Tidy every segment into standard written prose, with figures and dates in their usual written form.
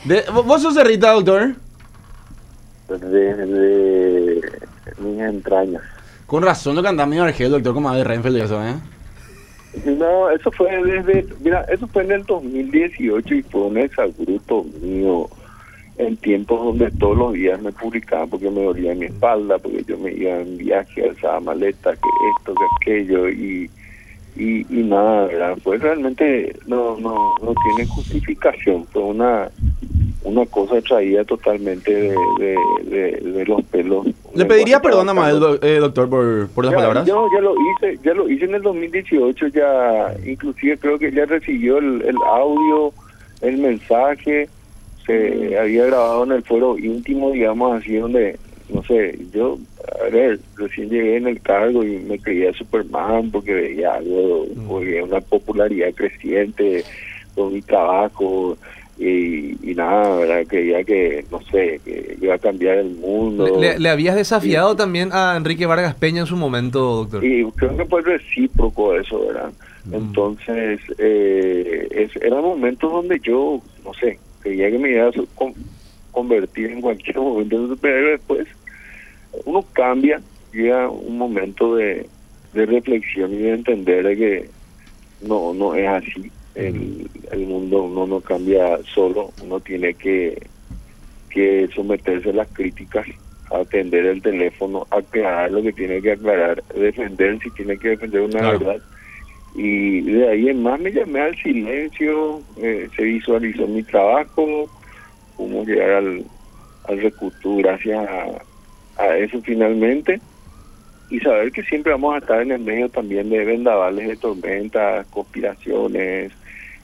¿Vos sos cerrita, doctor? Desde mis entrañas. Con razón lo que andaba medio argel, doctor, como de Renfield y eso, ¿eh? No, eso fue mira, eso fue en el 2018 y fue un exabruto mío en tiempos donde todos los días me publicaban porque me dolía mi espalda, porque yo me iba en viaje, alzaba maleta, que esto, que aquello, y nada, ¿verdad? Pues realmente no tiene justificación, fue una cosa traída totalmente de los pelos. ¿Le pediría perdón a Mael, doctor, por las palabras? Yo ya lo hice en el 2018, ya inclusive creo que ya recibió el audio, el mensaje, se había grabado en el foro íntimo, digamos así, donde, no sé, yo, a ver, recién llegué en el cargo y me creía Superman porque veía algo, porque una popularidad creciente con mi trabajo. Y nada, ¿verdad? Creía que, no sé, que iba a cambiar el mundo. Le habías desafiado también a Enrique Vargas Peña en su momento, doctor. Y creo que fue recíproco eso, ¿verdad? Entonces, eran momentos donde yo, no sé, creía que me iba a convertir en cualquier momento, pero después uno cambia, llega un momento de reflexión y de entender de que no es así. El mundo uno no cambia solo, uno tiene que someterse a las críticas, atender el teléfono, aclarar lo que tiene que aclarar, defender si tiene que defender una verdad. Y de ahí en más me llamé al silencio, se visualizó mi trabajo, cómo llegar al Recutu gracias a eso finalmente. Y saber que siempre vamos a estar en el medio también de vendavales, de tormentas, conspiraciones,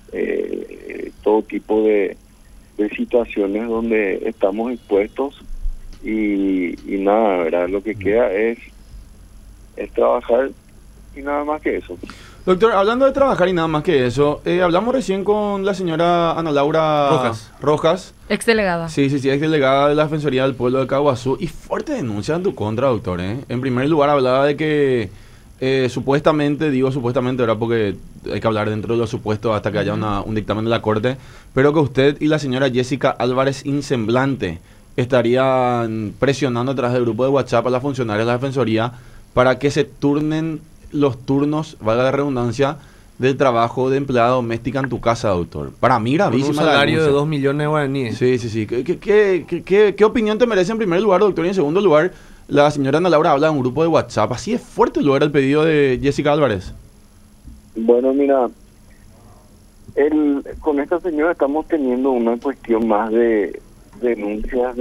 todo tipo de situaciones donde estamos expuestos y nada, ¿verdad? Lo que queda es trabajar y nada más que eso. Doctor, hablando de trabajar y nada más que eso, hablamos recién con la señora Ana Laura Rojas. Exdelegada. Sí, exdelegada de la Defensoría del Pueblo de Caguazú. Y fuerte denuncia en tu contra, doctor, ¿eh? En primer lugar hablaba de que supuestamente, digo supuestamente, ¿verdad? Porque hay que hablar dentro de los supuestos hasta que haya un dictamen de la Corte, pero que usted y la señora Jessica Álvarez Insemblante estarían presionando a través del grupo de WhatsApp a las funcionarias de la Defensoría para que se turnen los turnos, valga la redundancia, del trabajo de empleada doméstica en tu casa, doctor. Para mí gravísima. Con un salario de 2 millones de guaraníes. Sí. ¿Qué opinión te merece en primer lugar, doctor? Y en segundo lugar, la señora Ana Laura habla de un grupo de WhatsApp. ¿Así es fuerte luego era el pedido de Jessica Álvarez? Bueno, mira, con esta señora estamos teniendo una cuestión más de denuncias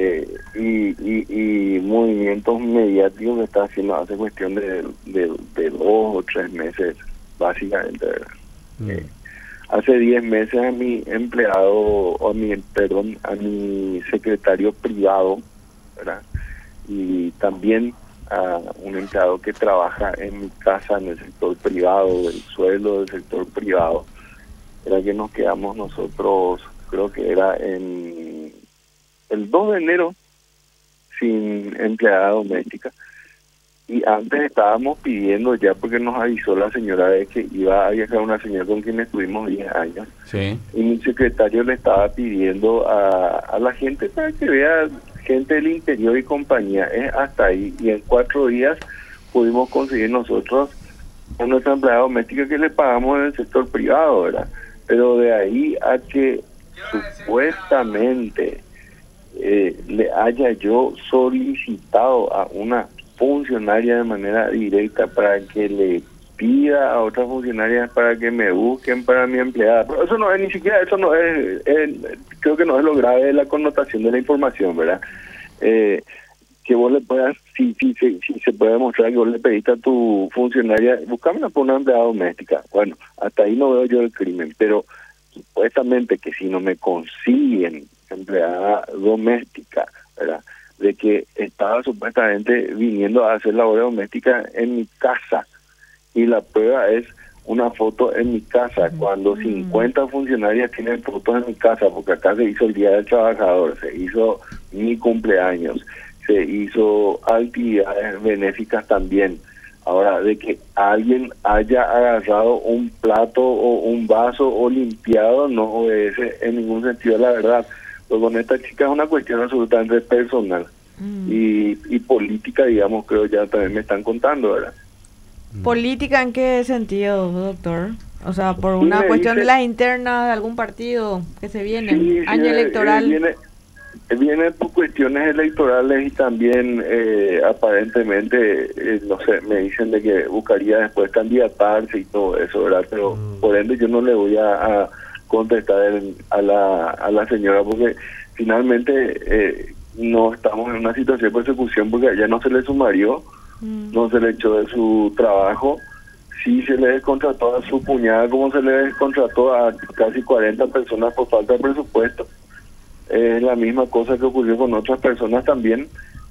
y movimientos mediáticos que está haciendo hace cuestión de 2 o 3 meses, básicamente, ¿verdad? Hace 10 meses a mi empleado, a mi secretario privado, ¿verdad? Y también a un empleado que trabaja en mi casa en el sector privado, del suelo del sector privado, era que nos quedamos nosotros, creo que era en el 2 de enero sin empleada doméstica, y antes estábamos pidiendo ya, porque nos avisó la señora de que iba a viajar una señora con quien estuvimos 10 años, sí. Y mi secretario le estaba pidiendo a la gente para que vea gente del interior y compañía, hasta ahí, y en 4 días pudimos conseguir nosotros a nuestra empleada doméstica que le pagamos en el sector privado, ¿verdad? Pero de ahí a que supuestamente le haya yo solicitado a una funcionaria de manera directa para que le pida a otras funcionarias para que me busquen para mi empleada. Pero eso no es, ni siquiera eso no es, creo que no es lo grave de la connotación de la información, ¿verdad? Que vos le puedas, si se puede demostrar que vos le pediste a tu funcionaria, buscámela por una empleada doméstica. Bueno, hasta ahí no veo yo el crimen, pero supuestamente que si no me consiguen empleada doméstica, ¿verdad? De que estaba supuestamente viniendo a hacer labor doméstica en mi casa, y la prueba es una foto en mi casa, cuando 50 funcionarias tienen fotos en mi casa, porque acá se hizo el Día del Trabajador, se hizo mi cumpleaños, se hizo actividades benéficas también. Ahora, de que alguien haya agarrado un plato o un vaso o limpiado no obedece en ningún sentido la verdad. Pero con esta chica es una cuestión absolutamente personal y política, digamos, creo ya también me están contando, ¿verdad? ¿Política en qué sentido, doctor? O sea, por Sí, una me cuestión de dice- las internas de algún partido que se viene, Sí, año electoral. Viene por cuestiones electorales y también aparentemente, no sé, me dicen de que buscaría después candidatarse y todo eso, ¿verdad? Pero por ende yo no le voy a contestar a la señora porque finalmente no estamos en una situación de persecución porque a ella no se le sumarió, no se le echó de su trabajo. Sí se le descontrató a su cuñada como se le descontrató a casi 40 personas por falta de presupuesto. Es la misma cosa que ocurrió con otras personas también.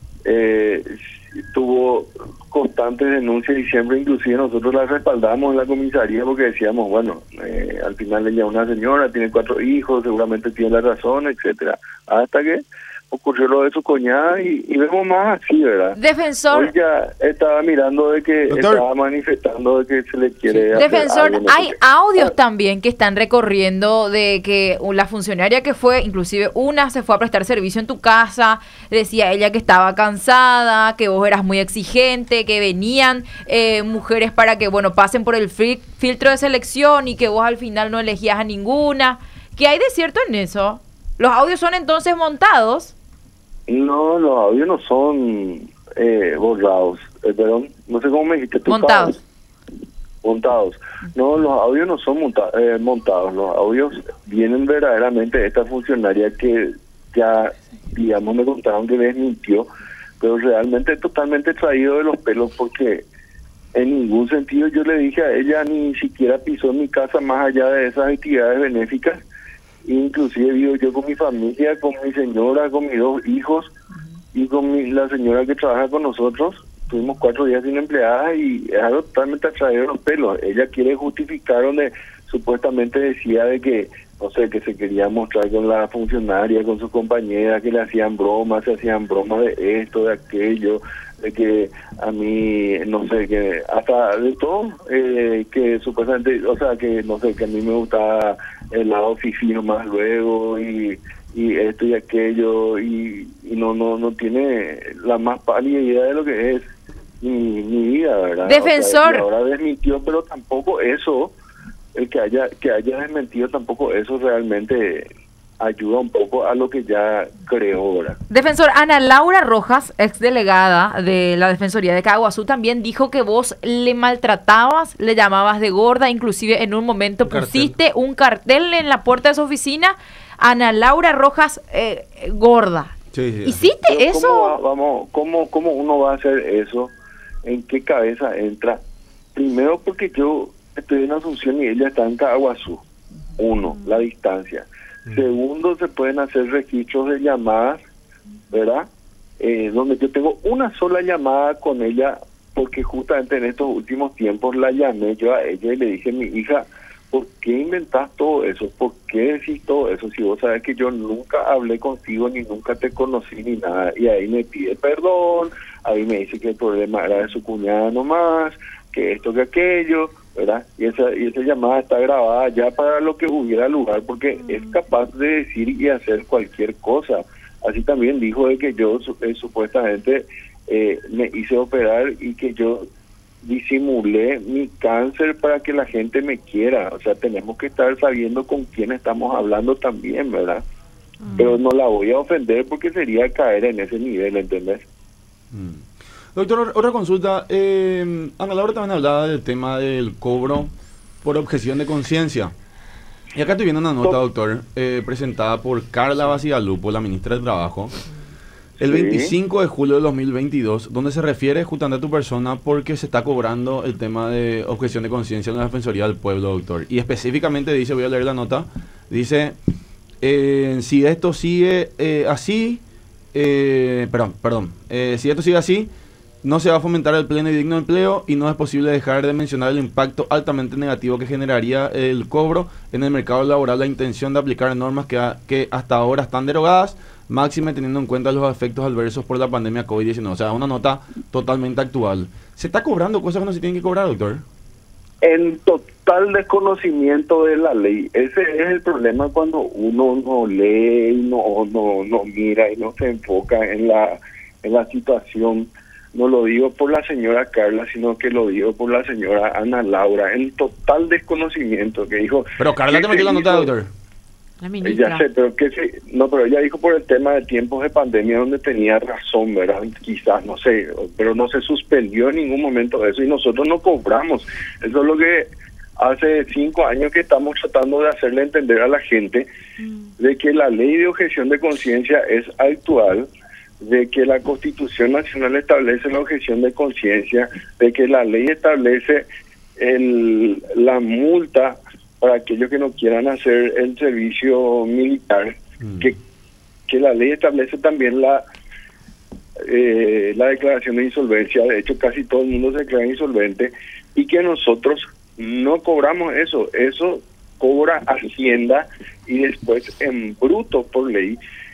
Tuvo constantes denuncias y siempre inclusive nosotros las respaldamos en la comisaría porque decíamos, bueno, al final ella es una señora, tiene 4 hijos, seguramente tiene la razón, etcétera. Hasta que ocurrió lo de su cuñada y vemos más así, ¿verdad? Defensor, Hoy ya estaba mirando de que Doctor. estaba manifestando de que se le quiere hacer defensor, algo, no sé hay qué. audios también que están recorriendo de que la funcionaria que fue, inclusive una se fue a prestar servicio en tu casa, decía ella que estaba cansada, que vos eras muy exigente, que venían mujeres para que, bueno, pasen por el filtro de selección y que vos al final no elegías a ninguna. ¿Qué hay de cierto en eso? ¿Los audios son entonces montados? No, los audios no son borrados, perdón, no sé cómo me dijiste tú. Montados. Montados. No, los audios no son montados, los audios vienen verdaderamente de esta funcionaria que ya, digamos, me contaron que desmintió, pero realmente es totalmente traído de los pelos porque en ningún sentido yo le dije a ella, ni siquiera pisó mi casa más allá de esas actividades benéficas. Inclusive vivo yo con mi familia, con mi señora, con mis 2 hijos y con la señora que trabaja con nosotros. Tuvimos 4 días sin empleada y es algo totalmente atraído de los pelos. Ella quiere justificar donde supuestamente decía de que, no sé, que se quería mostrar con la funcionaria, con sus compañeras, que le hacían bromas, se hacían bromas de esto, de aquello, de que a mí, no sé, que hasta de todo, que supuestamente, o sea, que no sé, que a mí me gustaba el lado fifí nomás luego y esto y aquello y no tiene la más pálida idea de lo que es mi vida, ¿verdad? Defensor. O sea, y ahora desmintió, pero tampoco eso, el que haya desmentido, tampoco eso realmente ayuda un poco a lo que ya creó ahora. Defensor, Ana Laura Rojas, exdelegada de la Defensoría de Caguazú, también dijo que vos le maltratabas, le llamabas de gorda, inclusive en un momento Un cartel. pusiste un cartel en la puerta de su oficina, Ana Laura Rojas gorda. Sí, sí. ¿Hiciste Pero eso? ¿Cómo uno va a hacer eso? ¿En qué cabeza entra? Primero porque yo estoy en Asunción y ella está en Caguazú. 1, la distancia. Segundo, se pueden hacer registros de llamadas, ¿verdad? Donde yo tengo una sola llamada con ella, porque justamente en estos últimos tiempos la llamé yo a ella y le dije, mi hija, ¿por qué inventás todo eso? ¿Por qué decís todo eso? Si vos sabés que yo nunca hablé contigo, ni nunca te conocí, ni nada. Y ahí me pide perdón, ahí me dice que el problema era de su cuñada nomás, que esto, que aquello, ¿verdad? Y esa llamada está grabada ya para lo que hubiera lugar, porque es capaz de decir y hacer cualquier cosa. Así también dijo de que yo supuestamente me hice operar y que yo disimulé mi cáncer para que la gente me quiera. O sea, tenemos que estar sabiendo con quién estamos hablando también, ¿verdad? Pero no la voy a ofender porque sería caer en ese nivel, ¿entendés? Doctor, otra consulta. Ana Laura también hablaba del tema del cobro por objeción de conciencia. Y acá estoy viendo una nota, doctor, presentada por Carla Basigalupo, la ministra de Trabajo, el Sí. 25 de julio de 2022, donde se refiere justamente a tu persona porque se está cobrando el tema de objeción de conciencia en la Defensoría del Pueblo, doctor. Y específicamente dice, voy a leer la nota, dice, si esto sigue así, si esto sigue así, no se va a fomentar el pleno y digno empleo y no es posible dejar de mencionar el impacto altamente negativo que generaría el cobro en el mercado laboral, la intención de aplicar normas que hasta ahora están derogadas, máxime teniendo en cuenta los efectos adversos por la pandemia COVID-19. O sea, una nota totalmente actual. ¿Se está cobrando cosas que no se tienen que cobrar, doctor? total desconocimiento de la ley. Ese es el problema cuando uno no lee y no mira y no se enfoca en la situación. No lo digo por la señora Carla, sino que lo digo por la señora Ana Laura, en total desconocimiento, que dijo... Pero Carla te metió la nota, doctor. La ministra. Ya sé, pero pero ella dijo por el tema de tiempos de pandemia donde tenía razón, ¿verdad? Quizás, no sé, pero no se suspendió en ningún momento eso y nosotros no cobramos. Eso es lo que hace 5 años que estamos tratando de hacerle entender a la gente de que la ley de objeción de conciencia es actual, de que la Constitución Nacional establece la objeción de conciencia, de que la ley establece la multa para aquellos que no quieran hacer el servicio militar, que la ley establece también la declaración de insolvencia. De hecho, casi todo el mundo se declara insolvente, y que nosotros no cobramos eso cobra Hacienda y después en bruto por ley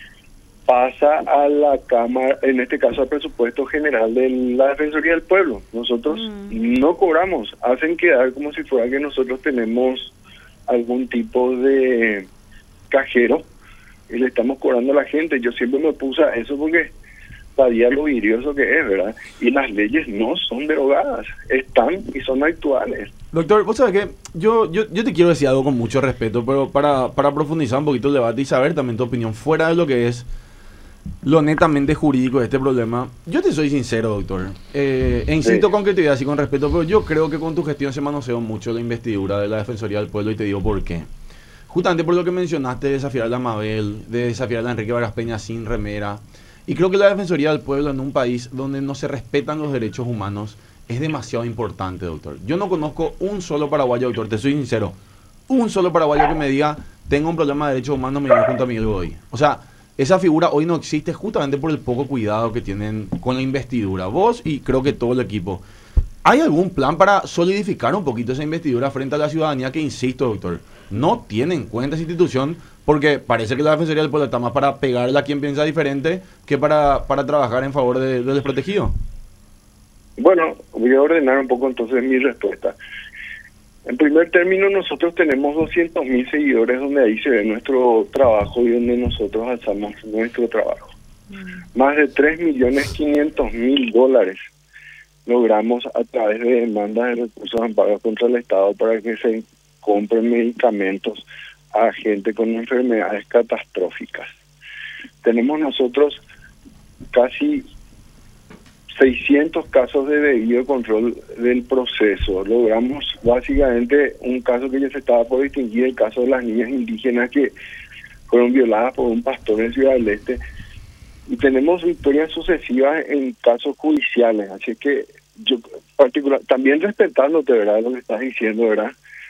pasa a la Cámara, en este caso al presupuesto general de la Defensoría del Pueblo. Nosotros no cobramos, hacen quedar como si fuera que nosotros tenemos algún tipo de cajero y le estamos cobrando a la gente. Yo siempre me puse a eso porque sabía lo vidrioso que es, ¿verdad? Y las leyes no son derogadas, están y son actuales. Doctor, vos sabés que yo te quiero decir algo con mucho respeto, pero para profundizar un poquito el debate y saber también tu opinión fuera de lo que es lo netamente jurídico de este problema, yo te soy sincero, doctor, insisto con creatividad y con respeto, pero yo creo que con tu gestión se manoseó mucho la investidura de la Defensoría del Pueblo, y te digo por qué. Justamente por lo que mencionaste de desafiar a la Mabel, de desafiar a Enrique Vargas Peña sin remera, y creo que la Defensoría del Pueblo en un país donde no se respetan los derechos humanos es demasiado importante, doctor. Yo no conozco un solo paraguayo, doctor, te soy sincero, un solo paraguayo que me diga, tengo un problema de derechos humanos, me voy junto a Miguel Godoy. O sea, esa figura hoy no existe justamente por el poco cuidado que tienen con la investidura. Vos y creo que todo el equipo. ¿Hay algún plan para solidificar un poquito esa investidura frente a la ciudadanía que, insisto, doctor, no tiene en cuenta esa institución? Porque parece que la Defensoría del Pueblo está más para pegarle a quien piensa diferente que para trabajar en favor del desprotegido. Bueno, voy a ordenar un poco entonces mi respuesta. En primer término, nosotros tenemos 200.000 seguidores donde ahí se ve nuestro trabajo y donde nosotros alzamos nuestro trabajo. Más de 3.500.000 dólares logramos a través de demandas de recursos amparados contra el Estado para que se compren medicamentos a gente con enfermedades catastróficas. Tenemos nosotros casi 600 casos de debido control del proceso. Logramos básicamente un caso que ya se estaba por distinguir, el caso de las niñas indígenas que fueron violadas por un pastor en Ciudad del Este. Y tenemos victorias sucesivas en casos judiciales. Así que yo, también respetándote, ¿verdad?, lo que estás diciendo, ¿verdad?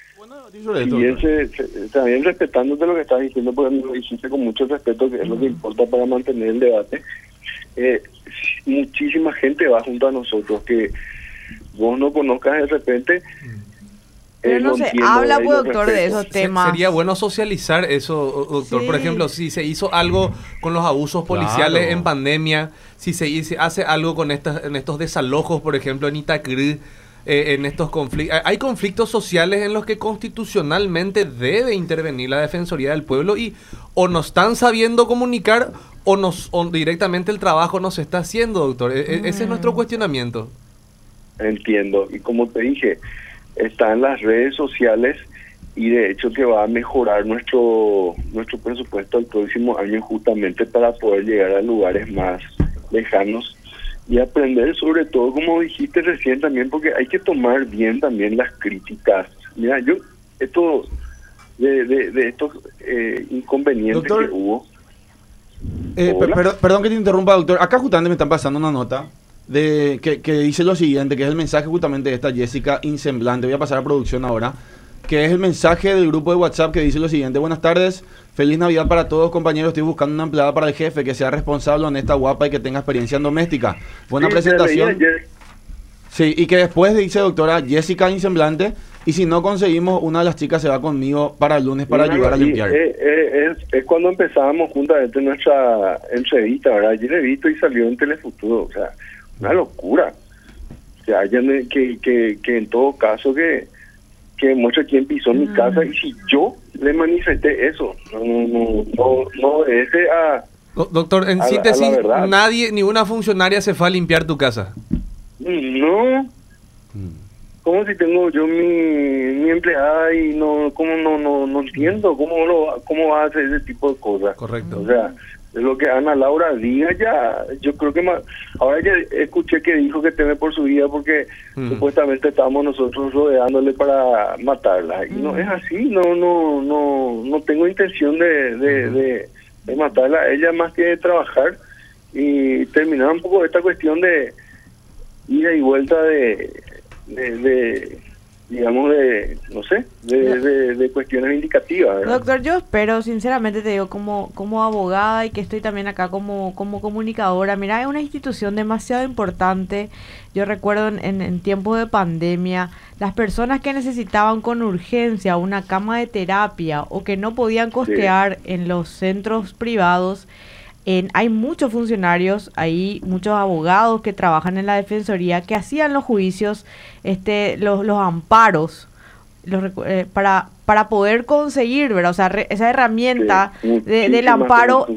También respetándote lo que estás diciendo, porque me lo dijiste con mucho respeto, que es lo que importa para mantener el debate. Muchísima gente va junto a nosotros que vos no conozcas de repente. Pero no se habla, pues, doctor, de esos temas. Sería bueno socializar eso, doctor. Sí. Por ejemplo, si se hizo algo con los abusos policiales en pandemia, si se hace algo con en estos desalojos, por ejemplo, en Itacrí, en estos conflictos. Hay conflictos sociales en los que constitucionalmente debe intervenir la Defensoría del Pueblo y o no están sabiendo comunicar o directamente el trabajo no se está haciendo, doctor. Ese es nuestro cuestionamiento. Entiendo. Y como te dije, está en las redes sociales y de hecho que va a mejorar nuestro presupuesto el próximo año justamente para poder llegar a lugares más lejanos y aprender, sobre todo, como dijiste recién también, porque hay que tomar bien también las críticas. Mira, yo, esto de estos inconvenientes, doctor, que hubo. Perdón que te interrumpa, doctor. Acá justamente me están pasando una nota de que dice lo siguiente, que es el mensaje justamente de esta Jessica Insemblante. Voy a pasar a producción ahora, que es el mensaje del grupo de WhatsApp que dice lo siguiente: buenas tardes, feliz Navidad para todos, compañeros. Estoy buscando una empleada para el jefe que sea responsable, honesta, guapa y que tenga experiencia en doméstica. Buena presentación. Sí, y que después dice doctora Jessica Insemblante, y si no conseguimos, una de las chicas se va conmigo para el lunes para ayudar a limpiar. Es cuando empezábamos juntamente nuestra entrevista, ¿verdad? Ayer he visto y salió en Telefuturo, o sea, una locura. O sea, que en todo caso que que muestre quién pisó mi casa y si yo le manifesté eso. No ese a... Doctor, en a la síntesis, verdad. nadie, ni una funcionaria se fue a limpiar tu casa. No. Como si tengo yo mi empleada y no entiendo cómo va a hacer ese tipo de cosas. Correcto. O sea, es lo que Ana Laura diga ya, yo creo que ahora ya escuché que dijo que teme por su vida porque supuestamente estábamos nosotros rodeándole para matarla y no es así, no tengo intención de matarla a ella más que de trabajar y terminar un poco esta cuestión de ida y vuelta digamos no sé, de cuestiones indicativas, ¿verdad? Doctor, yo espero, sinceramente te digo, como abogada y que estoy también acá como comunicadora, mira, es una institución demasiado importante. Yo recuerdo en tiempos de pandemia, las personas que necesitaban con urgencia una cama de terapia o que no podían costear en los centros privados, hay muchos funcionarios, hay muchos abogados que trabajan en la defensoría que hacían los juicios, los amparos, para poder conseguir, ¿verdad? O sea, esa herramienta del amparo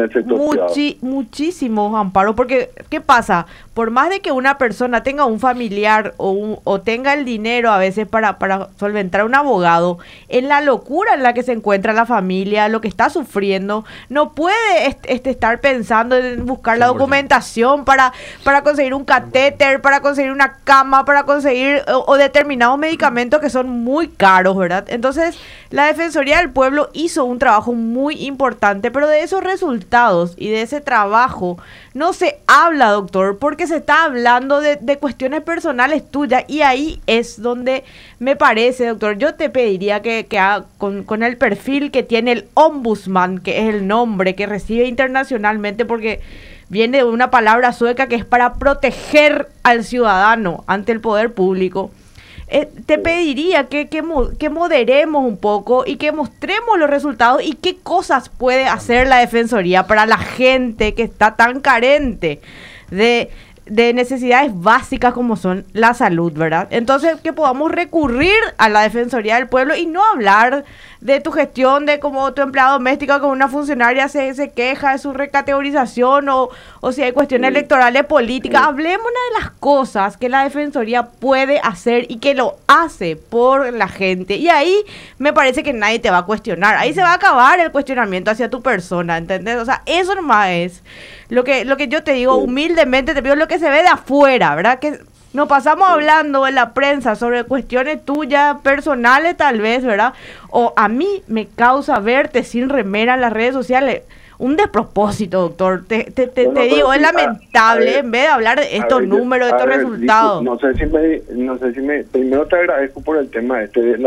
y muchísimos amparos, porque ¿qué pasa? Por más de que una persona tenga un familiar o tenga el dinero a veces para solventar un abogado, en la locura en la que se encuentra la familia, lo que está sufriendo, no puede estar pensando en buscar la documentación para conseguir un catéter, para conseguir una cama, para conseguir o determinados medicamentos que son muy caros, ¿verdad? Entonces, la Defensoría del Pueblo hizo un trabajo muy importante, pero de esos resultados y de ese trabajo no se habla, doctor, porque se está hablando de cuestiones personales tuyas y ahí es donde me parece, doctor, yo te pediría que con el perfil que tiene el ombudsman, que es el nombre que recibe internacionalmente porque viene de una palabra sueca que es para proteger al ciudadano ante el poder público. Te pediría que moderemos un poco y que mostremos los resultados y qué cosas puede hacer la Defensoría para la gente que está tan carente de necesidades básicas como son la salud, ¿verdad? Entonces, que podamos recurrir a la Defensoría del Pueblo y no hablar de tu gestión, de cómo tu empleada doméstica con una funcionaria se queja de su recategorización o si hay cuestiones electorales políticas. Hablemos de las cosas que la Defensoría puede hacer y que lo hace por la gente. Y ahí me parece que nadie te va a cuestionar. Ahí se va a acabar el cuestionamiento hacia tu persona, ¿entendés? O sea, eso nomás es lo que yo te digo, humildemente te pido lo que se ve de afuera, ¿verdad? Que nos pasamos hablando en la prensa sobre cuestiones tuyas, personales tal vez, ¿verdad? O a mí me causa verte sin remera en las redes sociales. Un despropósito, doctor. Te digo, es lamentable en vez de hablar de estos números, de estos resultados. No sé si me primero te agradezco por el tema del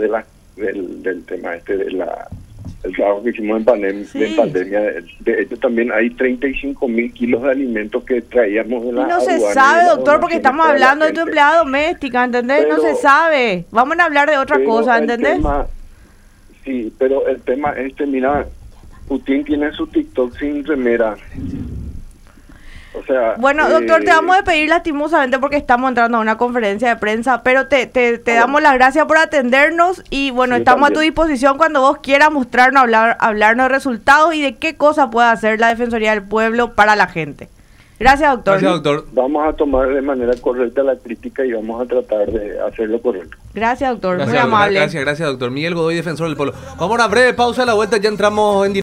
tema el trabajo que hicimos en pandemia. De hecho, también hay 35.000 kilos de alimentos que traíamos de la aduana. Y no se sabe, doctor, porque estamos hablando de tu empleada doméstica, ¿entendés? Pero no se sabe. Vamos a hablar de otra cosa, ¿entendés? Sí, pero el tema mira, Putin tiene su TikTok sin remera. O sea, bueno, doctor, te vamos a pedir lastimosamente porque estamos entrando a una conferencia de prensa, pero te damos las gracias por atendernos y bueno, estamos a tu disposición cuando vos quieras mostrarnos, hablarnos de resultados y de qué cosa puede hacer la Defensoría del Pueblo para la gente. Gracias, doctor. Gracias, doctor. Vamos a tomar de manera correcta la crítica y vamos a tratar de hacerlo correcto. Gracias, doctor. Gracias, muy amable. Gracias, doctor. Miguel Godoy, defensor del pueblo. Vamos a una breve pausa, a la vuelta ya entramos en directo.